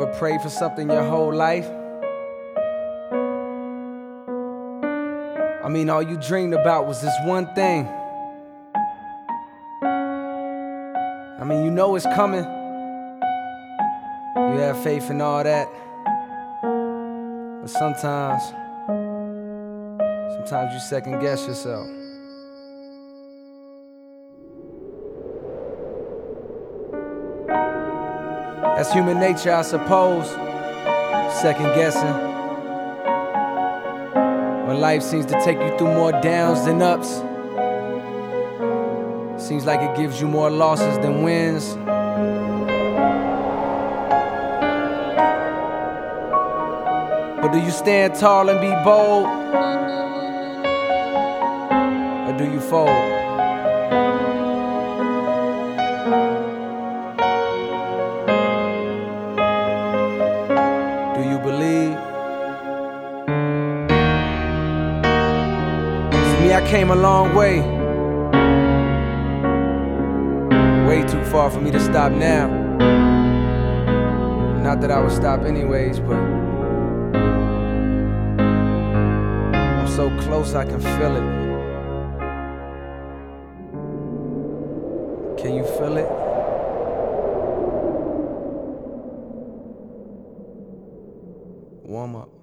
prayed for something your whole life? I mean, all you dreamed about was this one thing. I mean, you know it's coming. You have faith in all that. But sometimes you second guess yourself. That's human nature, I suppose. Second guessing. When life seems to take you through more downs than ups. Seems like it gives you more losses than wins. But do you stand tall and be bold? Or do you fold? Do you believe? For me, I came a long way. Way too far for me to stop now. Not that I would stop anyways, but I'm so close I can feel it. Can you feel it? Warm up.